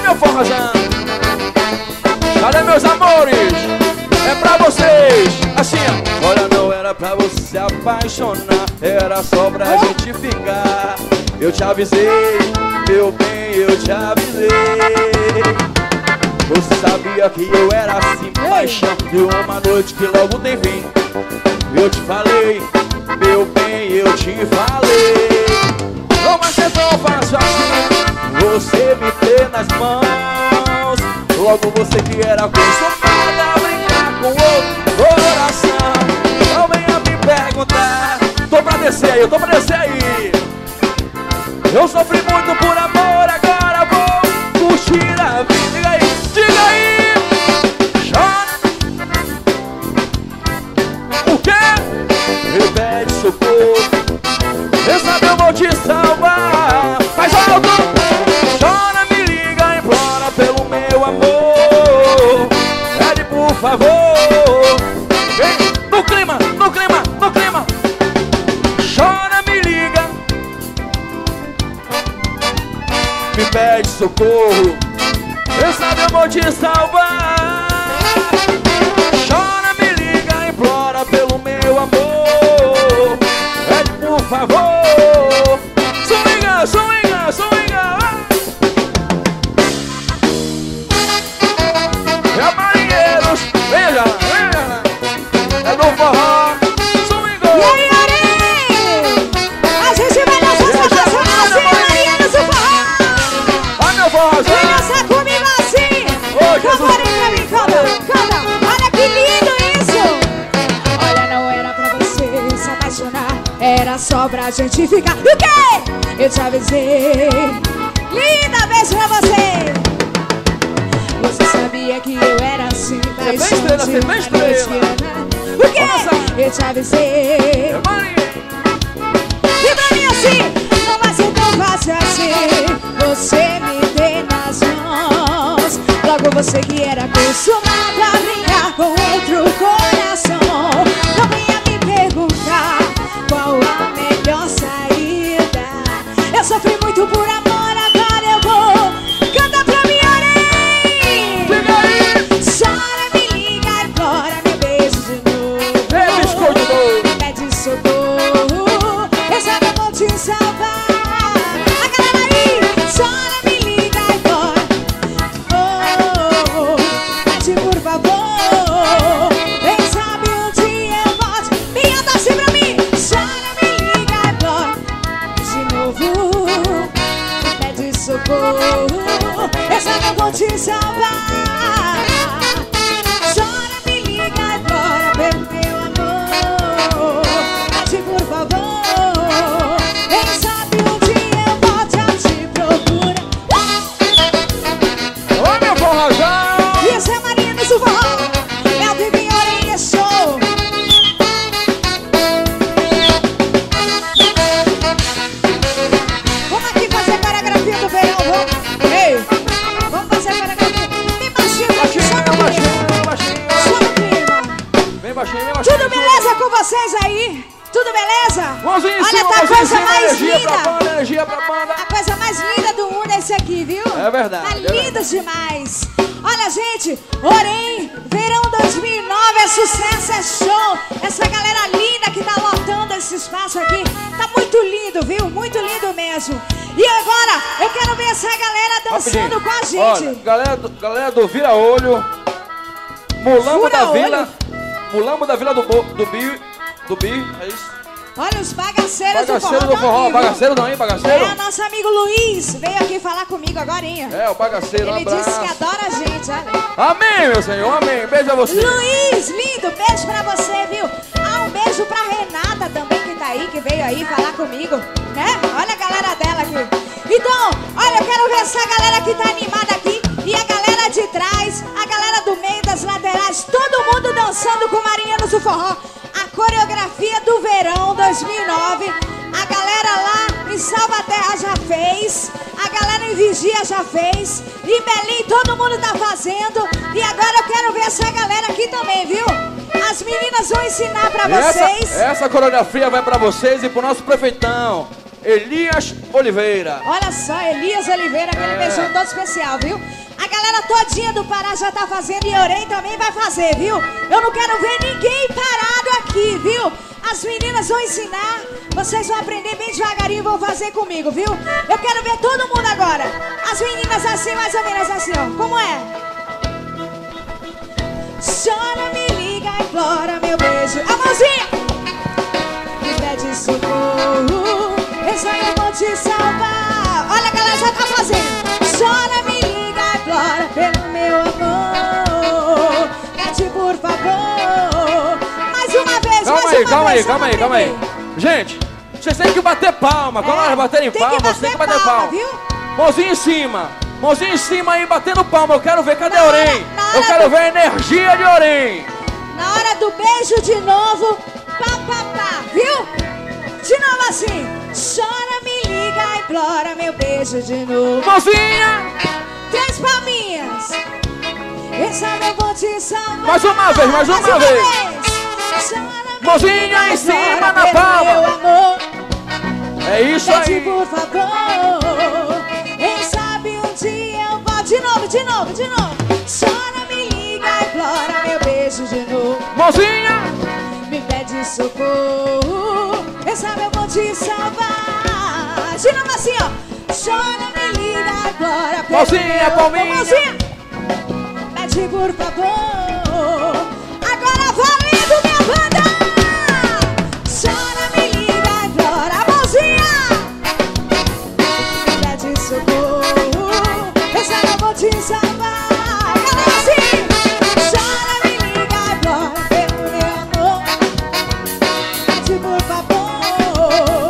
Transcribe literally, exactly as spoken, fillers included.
meu forrozão. Cadê meus amores? É pra vocês. Assim, ó. Olha, não era pra você se apaixonar, era só pra oh. gente ficar. Eu te avisei, meu bem, eu te avisei. Você sabia que eu era assim, paixão de uma noite que logo tem fim. Eu te falei, meu bem, eu te falei. Não vai ser tão fácil assim você me ter nas mãos. Logo você que era acostumada a brincar com outro coração. Não venha me perguntar. Tô pra descer aí, eu tô pra descer aí. Eu sofri muito por amor, agora vou curtir a vida. Diga aí, diga aí. Chora. O quê? Me pede socorro. Quem sabe eu vou te salvar. Mais alto. Chora, me liga, implora pelo meu amor. Pede por favor. Vem no clima, no clima, no clima. Chora, me liga. Me pede socorro. Quem sabe eu vou te salvar. Chora, me liga, implora pelo meu amor. Pede por favor. Swinga, swinga, swinga. É marinheiros, veja lá, veja lá. É do forró. Swinga. E aí, Ari? A gente vai dançar essa canção assim, marinheiros do forró. Olha meu forrozão. Vem dançar comigo assim. Canta aí pra mim, canta, canta. Olha que lindo isso. Olha, não era pra você se apaixonar, era só pra gente ficar. E o quê? Eu te avisei. Linda, beijo pra você. Você sabia que eu era assim, mas Você bem estrela, você bem estrela. O quê? Eu te avisei. E pra mim assim, não vai ser tão fácil assim você me ter nas mãos. Logo você que era acostumada a brincar com outro coração. Não venha me perguntar qual a melhor saída. Eu sofri muito por amor, agora eu vou. Canta pra mim, Arém. Chora, me liga, implora, me beija de novo. Pede socorro, eu sabe eu vou te salvar. A galera aí, chora, me liga, implora. Oh, pede por favor. Quem sabe um dia eu volte. Minha tá assim pra mim. Chora, me liga, implora. De novo, pede socorro. Eu sabe eu vou te salvar. Chora, me liga, implora pelo meu amor. Pede por favor. Quem sabe um dia eu volte a te procurar. Ô meu forrozão. Isso é Marinos do Forró. É o Vivinho Orelha Show. Vamos aqui fazer a coreografia do verão, vamos? Ei, vamos fazer a coreografia. Bem baixinho, baixinho, só no clima. baixinho. Só no clima. Bem baixinho, bem baixinho. Tudo beleza com vocês aí? Tudo beleza? Mãozinha em Olha, cima, tá a mãozinha em coisa cima, mais energia pra linda. banda, energia pra banda. A coisa mais linda do mundo é esse aqui, viu? É verdade, Tá é verdade. lindo demais. Olha, gente, Orem, verão dois mil e nove é sucesso, é show. Essa galera linda que tá lotando esse espaço aqui. Tá muito lindo, viu? Muito lindo mesmo. E agora, eu quero ver essa galera dançando Rapidinho. com a gente. Olha, galera do, galera do Vira Olho, Mulambo Fura da olho. Vila, Mulambo da Vila do, Bo- do Bi, do Bi, é isso? Olha os bagaceiros, Bagaceiro do do forró. forró, tá aqui, viu? bagaceiro não, hein, bagaceiro? É, nosso amigo Luiz veio aqui falar comigo agorinha. É, o bagaceiro, um Ele abraço. disse que adora a gente, olha. Amém, meu Senhor, amém. Beijo a você. Luiz, lindo, beijo pra você, viu? Ah, um beijo pra Renata também que tá aí, que veio aí falar comigo, né? Olha a galera dela aqui. Então, olha, eu quero ver essa galera que tá animada aqui. E a galera de trás, a galera do meio, das laterais, todo mundo dançando com Marianos do Forró. A coreografia do verão dois mil e nove. A galera lá em Salvaterra já fez. A galera em Vigia já fez. Em Belém todo mundo tá fazendo. E agora eu quero ver essa galera aqui também, viu? As meninas vão ensinar pra vocês. Essa, essa coreografia vai pra vocês e pro nosso prefeitão. Elias Oliveira. Olha só, Elias Oliveira, aquele É. beijão todo especial, viu? A galera todinha do Pará já tá fazendo e Orem também vai fazer, viu? Eu não quero ver ninguém parado aqui, viu? As meninas vão ensinar, vocês vão aprender bem devagarinho e vão fazer comigo, viu? Eu quero ver todo mundo agora. As meninas assim, mais ou menos assim, ó. Como é? Chora, me liga, implora meu beijo. A mãozinha! Me pede socorro, eu só eu vou te salvar. Olha, a galera já tá fazendo. Chora, me liga, implora pelo meu amor. Pede por favor. Mais uma vez, Calma mais aí, uma calma aí, vez. calma aí, calma aí. Gente, vocês têm que bater palma. Quando É, elas baterem tem que palma, vocês têm que bater bater palma, palma. viu? Mãozinha em cima. Mãozinha em cima aí, batendo palma. Eu quero ver, cadê Na hora- Orem? na hora Eu quero do- ver a energia de Orem. Na hora do beijo de novo, pá, pá, pá, viu? De novo assim. Chora, me liga, implora meu beijo de novo. Mãozinha. Três palminhas. Essa eu vou te salvar. Mais uma vez, mais uma uma vez. Chora, me Mãozinha liga, em cima implora na pelo palma. meu amor. É isso Pede aí. por favor. Quem sabe um dia eu volto. De novo, de novo, de novo. Chora, me liga, implora meu beijo de novo. Mãozinha. Me pede socorro, quem sabe eu vou te salvar. De novo assim, ó. Chora, me liga agora. pelo Mãozinha, meu- palminha. Mãozinha. Pede por favor. Agora valendo, minha banda. Chora, me liga agora. Mãozinha. Me pede socorro, quem sabe eu vou te salvar. Galera assim. Chora, me liga agora pelo meu amor. Pede por favor.